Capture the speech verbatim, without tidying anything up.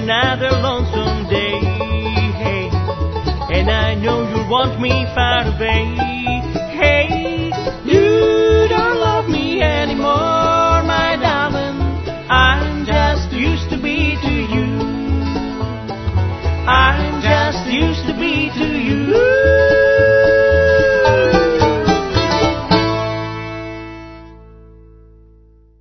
another lonesome day. Hey, and I know you want me far away.